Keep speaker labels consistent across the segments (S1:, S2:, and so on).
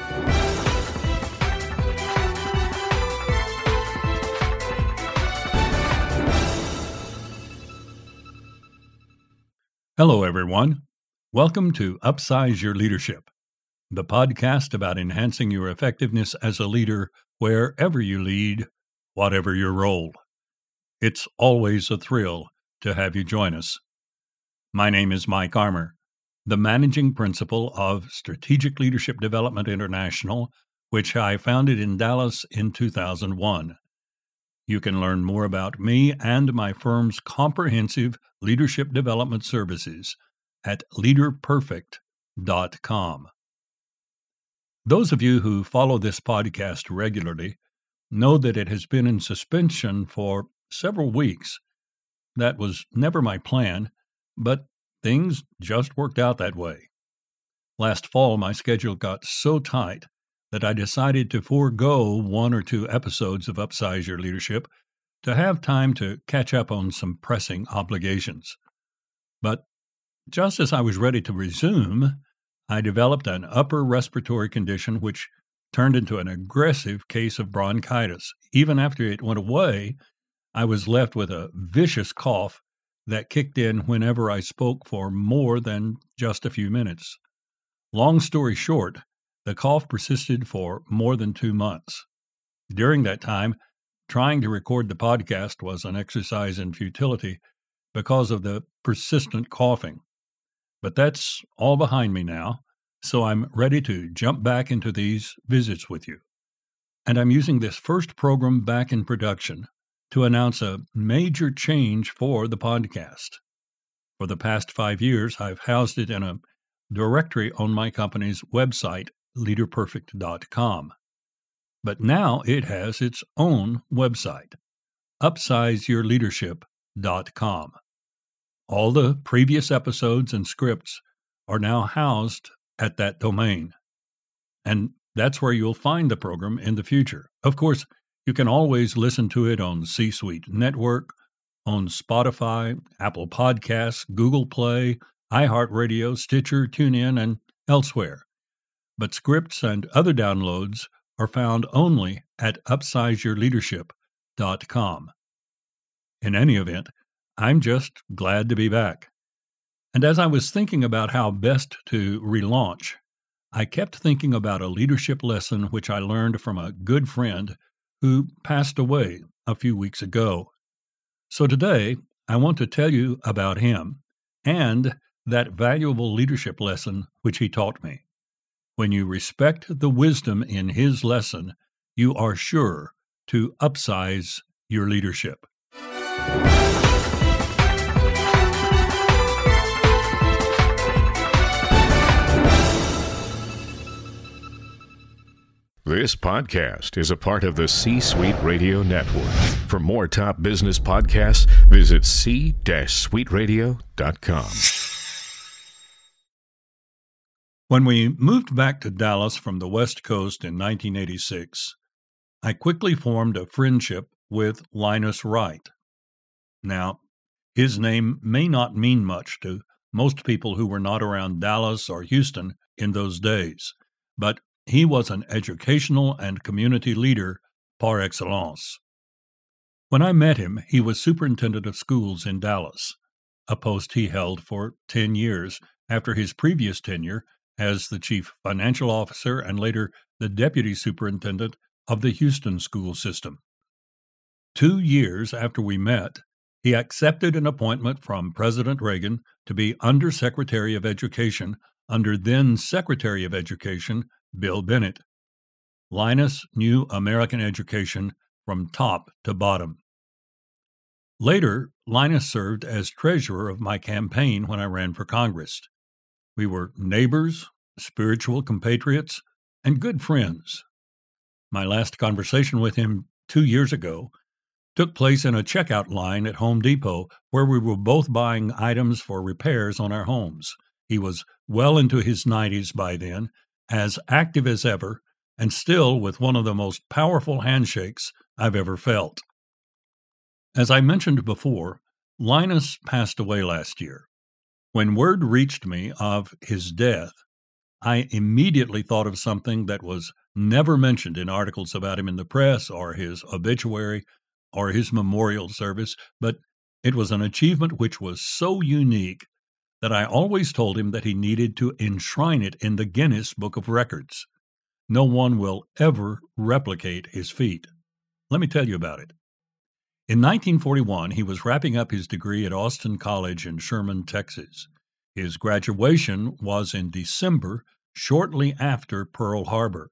S1: Hello, everyone. Welcome to Upsize Your Leadership, the podcast about enhancing your effectiveness as a leader wherever you lead, whatever your role. It's always a thrill to have you join us. My name is Mike Armour, the managing principal of Strategic Leadership Development International, which I founded in Dallas in 2001. You can learn more about me and my firm's comprehensive leadership development services at leaderperfect.com. Those of you who follow this podcast regularly know that it has been in suspension for several weeks. That was never my plan, but things just worked out that way. Last fall, my schedule got so tight that I decided to forego one or two episodes of Upsize Your Leadership to have time to catch up on some pressing obligations. But just as I was ready to resume, I developed an upper respiratory condition which turned into an aggressive case of bronchitis. Even after it went away, I was left with a vicious cough that kicked in whenever I spoke for more than just a few minutes. Long story short, the cough persisted for more than 2 months. During that time, trying to record the podcast was an exercise in futility because of the persistent coughing. But that's all behind me now, so I'm ready to jump back into these visits with you. And I'm using this first program back in production to announce a major change for the podcast. For the past 5 years, I've housed it in a directory on my company's website, leaderperfect.com. But now it has its own website, upsizeyourleadership.com. All the previous episodes and scripts are now housed at that domain. And that's where you'll find the program in the future. Of course, you can always listen to it on C-Suite Network, on Spotify, Apple Podcasts, Google Play, iHeartRadio, Stitcher, TuneIn, and elsewhere. But scripts and other downloads are found only at upsizeyourleadership.com. In any event, I'm just glad to be back. And as I was thinking about how best to relaunch, I kept thinking about a leadership lesson which I learned from a good friend who passed away a few weeks ago. So today, I want to tell you about him and that valuable leadership lesson which he taught me. When you respect the wisdom in his lesson, you are sure to upsize your leadership.
S2: This podcast is a part of the C-Suite Radio Network. For more top business podcasts, visit c-suiteradio.com.
S1: When we moved back to Dallas from the West Coast in 1986, I quickly formed a friendship with Linus Wright. Now, his name may not mean much to most people who were not around Dallas or Houston in those days, but he was an educational and community leader par excellence. When I met him, he was superintendent of schools in Dallas, a post he held for 10 years after his previous tenure as the chief financial officer and later the deputy superintendent of the Houston school system. 2 years after we met, he accepted an appointment from President Reagan to be Undersecretary of Education under then Secretary of Education Bill Bennett. Linus knew American education from top to bottom. Later, Linus served as treasurer of my campaign when I ran for Congress. We were neighbors, spiritual compatriots, and good friends. My last conversation with him 2 years ago took place in a checkout line at Home Depot where we were both buying items for repairs on our homes. He was well into his 90s by then, as active as ever, and still with one of the most powerful handshakes I've ever felt. As I mentioned before, Linus passed away last year. When word reached me of his death, I immediately thought of something that was never mentioned in articles about him in the press or his obituary or his memorial service, but it was an achievement which was so unique that I always told him that he needed to enshrine it in the Guinness Book of Records. No one will ever replicate his feat. Let me tell you about it. In 1941, he was wrapping up his degree at Austin College in Sherman, Texas. His graduation was in December, shortly after Pearl Harbor.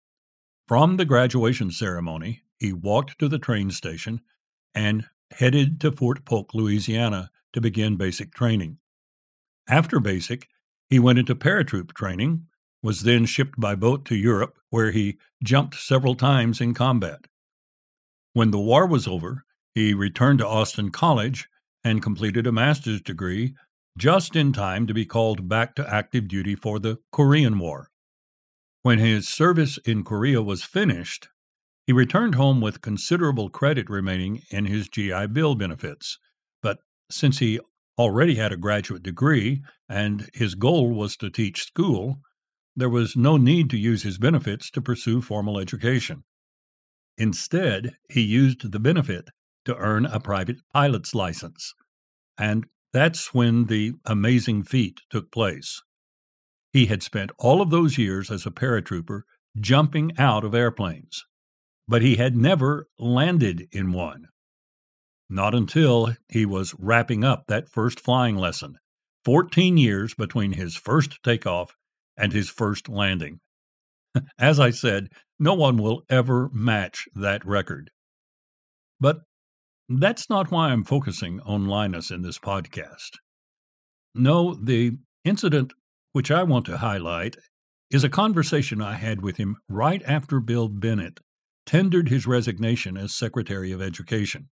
S1: From the graduation ceremony, he walked to the train station and headed to Fort Polk, Louisiana, to begin basic training. After basic, he went into paratroop training, was then shipped by boat to Europe, where he jumped several times in combat. When the war was over, he returned to Austin College and completed a master's degree just in time to be called back to active duty for the Korean War. When his service in Korea was finished, he returned home with considerable credit remaining in his GI Bill benefits. But since he already had a graduate degree and his goal was to teach school, there was no need to use his benefits to pursue formal education. Instead, he used the benefit to earn a private pilot's license. And that's when the amazing feat took place. He had spent all of those years as a paratrooper jumping out of airplanes, but he had never landed in one. Not until he was wrapping up that first flying lesson, 14 years between his first takeoff and his first landing. As I said, no one will ever match that record. But that's not why I'm focusing on Linus in this podcast. No, the incident which I want to highlight is a conversation I had with him right after Bill Bennett tendered his resignation as Secretary of Education.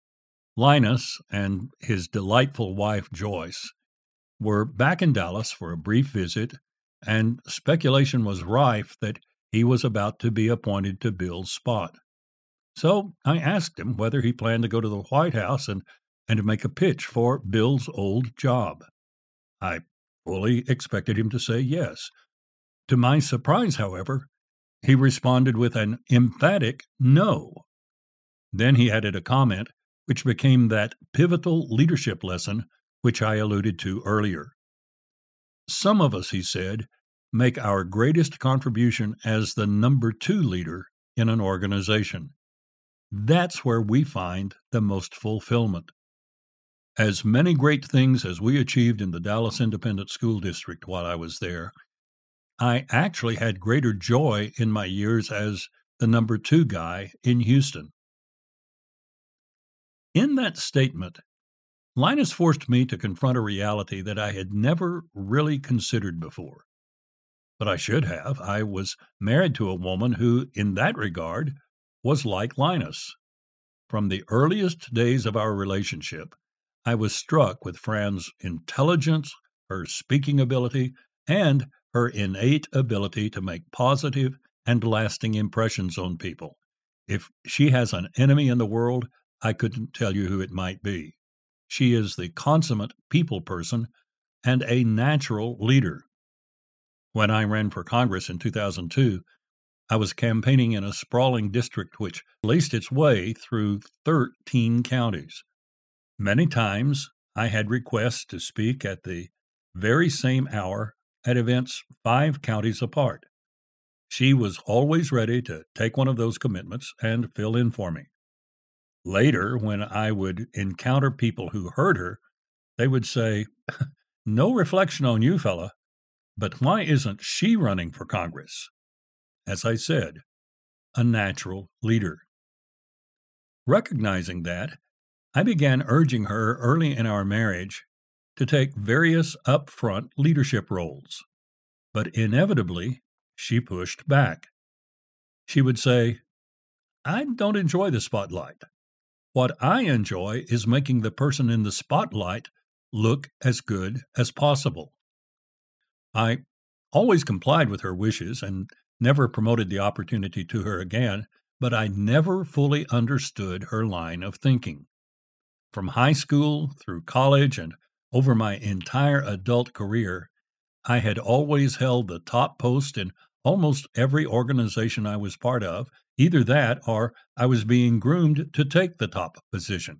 S1: Linus and his delightful wife, Joyce, were back in Dallas for a brief visit, and speculation was rife that he was about to be appointed to Bill's spot. So I asked him whether he planned to go to the White House and to make a pitch for Bill's old job. I fully expected him to say yes. To my surprise, however, he responded with an emphatic no. Then he added a comment which became that pivotal leadership lesson which I alluded to earlier. Some of us, he said, make our greatest contribution as the number 2 leader in an organization. That's where we find the most fulfillment. As many great things as we achieved in the Dallas Independent School District while I was there, I actually had greater joy in my years as the number 2 guy in Houston. In that statement, Linus forced me to confront a reality that I had never really considered before. But I should have. I was married to a woman who, in that regard, was like Linus. From the earliest days of our relationship, I was struck with Fran's intelligence, her speaking ability, and her innate ability to make positive and lasting impressions on people. If she has an enemy in the world, I couldn't tell you who it might be. She is the consummate people person and a natural leader. When I ran for Congress in 2002, I was campaigning in a sprawling district which laced its way through 13 counties. Many times I had requests to speak at the very same hour at events 5 counties apart. She was always ready to take one of those commitments and fill in for me. Later, when I would encounter people who heard her, they would say, "No reflection on you, fella, but why isn't she running for Congress?" As I said, a natural leader. Recognizing that, I began urging her early in our marriage to take various upfront leadership roles. But inevitably, she pushed back. She would say, "I don't enjoy the spotlight. What I enjoy is making the person in the spotlight look as good as possible." I always complied with her wishes and never promoted the opportunity to her again, but I never fully understood her line of thinking. From high school through college and over my entire adult career, I had always held the top post in almost every organization I was part of. Either that or I was being groomed to take the top position.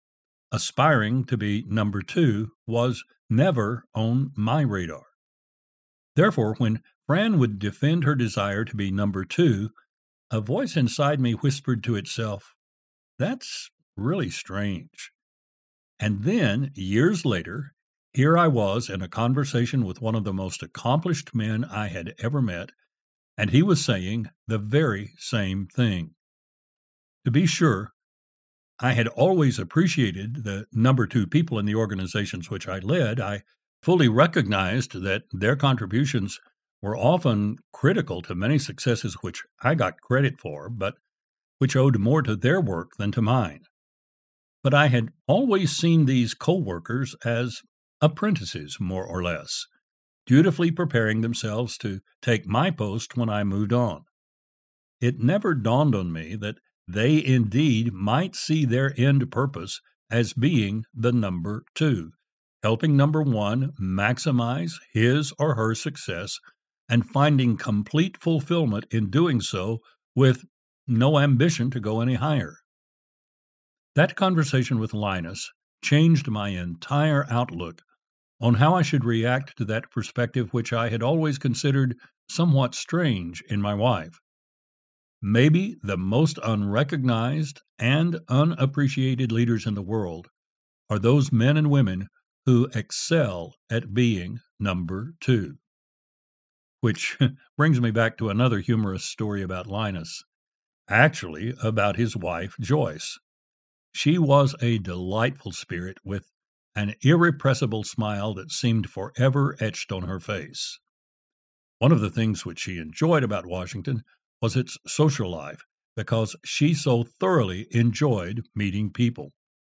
S1: Aspiring to be number two was never on my radar. Therefore, when Fran would defend her desire to be number two, a voice inside me whispered to itself, "That's really strange." And then, years later, here I was in a conversation with one of the most accomplished men I had ever met, and he was saying the very same thing. To be sure, I had always appreciated the number two people in the organizations which I led. I fully recognized that their contributions were often critical to many successes which I got credit for, but which owed more to their work than to mine. But I had always seen these co-workers as apprentices, more or less, dutifully preparing themselves to take my post when I moved on. It never dawned on me that they indeed might see their end purpose as being the number two, helping number one maximize his or her success and finding complete fulfillment in doing so with no ambition to go any higher. That conversation with Linus changed my entire outlook on how I should react to that perspective which I had always considered somewhat strange in my wife. Maybe the most unrecognized and unappreciated leaders in the world are those men and women who excel at being number two. Which brings me back to another humorous story about Linus, actually about his wife, Joyce. She was a delightful spirit with an irrepressible smile that seemed forever etched on her face. One of the things which she enjoyed about Washington was its social life, because she so thoroughly enjoyed meeting people.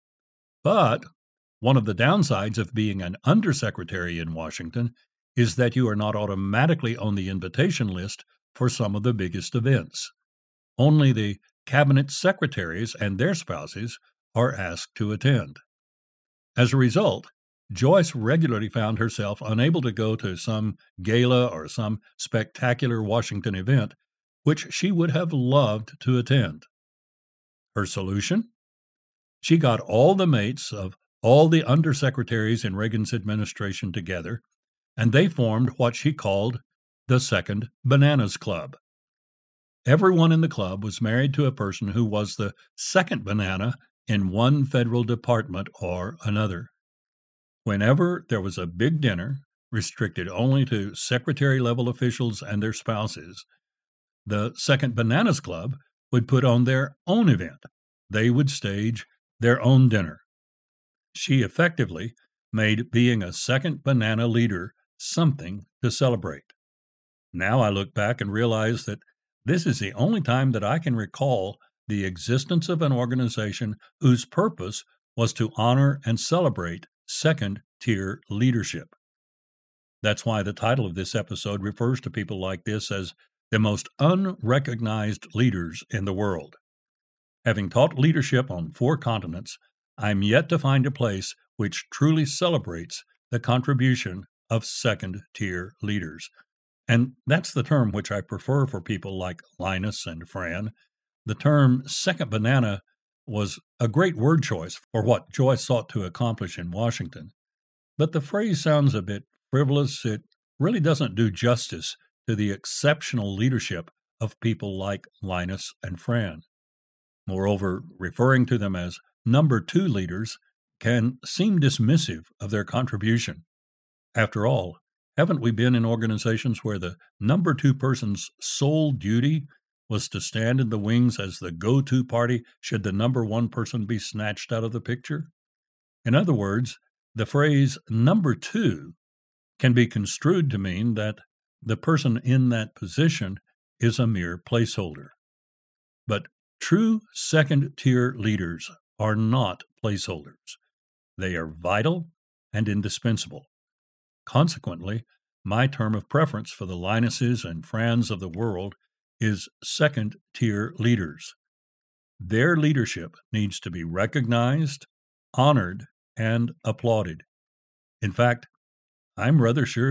S1: But one of the downsides of being an undersecretary in Washington is that you are not automatically on the invitation list for some of the biggest events. Only the cabinet secretaries and their spouses are asked to attend. As a result, Joyce regularly found herself unable to go to some gala or some spectacular Washington event which she would have loved to attend. Her solution? She got all the mates of all the undersecretaries in Reagan's administration together, and they formed what she called the Second Bananas Club. Everyone in the club was married to a person who was the second banana in one federal department or another. Whenever there was a big dinner, restricted only to secretary-level officials and their spouses, the Second Bananas Club would put on their own event. They would stage their own dinner. She effectively made being a second banana leader something to celebrate. Now I look back and realize that this is the only time that I can recall the existence of an organization whose purpose was to honor and celebrate second-tier leadership. That's why the title of this episode refers to people like this as the most unrecognized leaders in the world. Having taught leadership on 4 continents, I'm yet to find a place which truly celebrates the contribution of second-tier leaders. And that's the term which I prefer for people like Linus and Fran. The term second banana was a great word choice for what Joyce sought to accomplish in Washington. But the phrase sounds a bit frivolous. It really doesn't do justice to the exceptional leadership of people like Linus and Fran. Moreover, referring to them as number 2 leaders can seem dismissive of their contribution. After all, haven't we been in organizations where the number 2 person's sole duty was to stand in the wings as the go-to party should the number 1 person be snatched out of the picture? In other words, the phrase number 2 can be construed to mean that the person in that position is a mere placeholder. But true second-tier leaders are not placeholders. They are vital and indispensable. Consequently, my term of preference for the Linuses and Frans of the world is second-tier leaders. Their leadership needs to be recognized, honored, and applauded. In fact, I'm rather sure that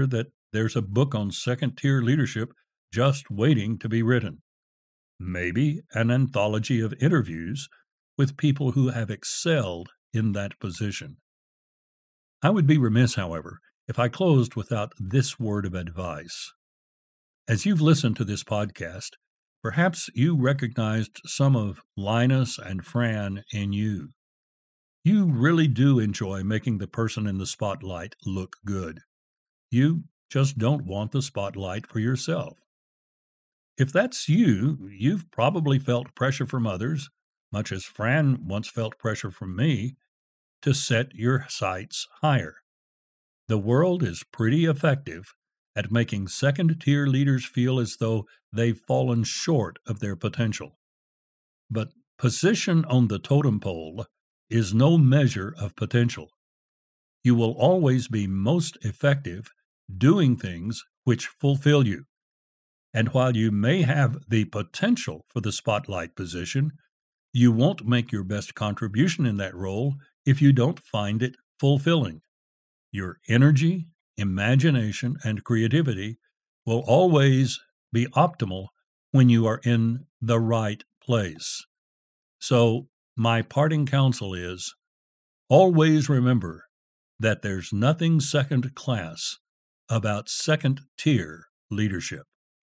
S1: there's a book on second-tier leadership just waiting to be written. Maybe an anthology of interviews with people who have excelled in that position. I would be remiss, however, if I closed without this word of advice. As you've listened to this podcast, perhaps you recognized some of Linus and Fran in you. You really do enjoy making the person in the spotlight look good. You just don't want the spotlight for yourself. If that's you, you've probably felt pressure from others, much as Fran once felt pressure from me, to set your sights higher. The world is pretty effective at making second-tier leaders feel as though they've fallen short of their potential. But position on the totem pole is no measure of potential. You will always be most effective doing things which fulfill you. And while you may have the potential for the spotlight position, you won't make your best contribution in that role if you don't find it fulfilling. Your energy, imagination, and creativity will always be optimal when you are in the right place. So, my parting counsel is, always remember that there's nothing second class about second-tier leadership.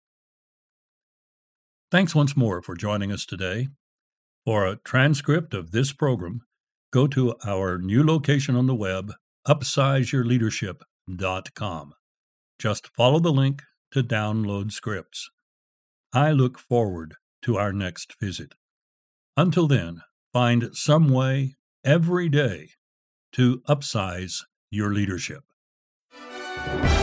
S1: Thanks once more for joining us today. For a transcript of this program, go to our new location on the web, upsizeyourleadership.com. Just follow the link to download scripts. I look forward to our next visit. Until then, find some way every day to upsize your leadership.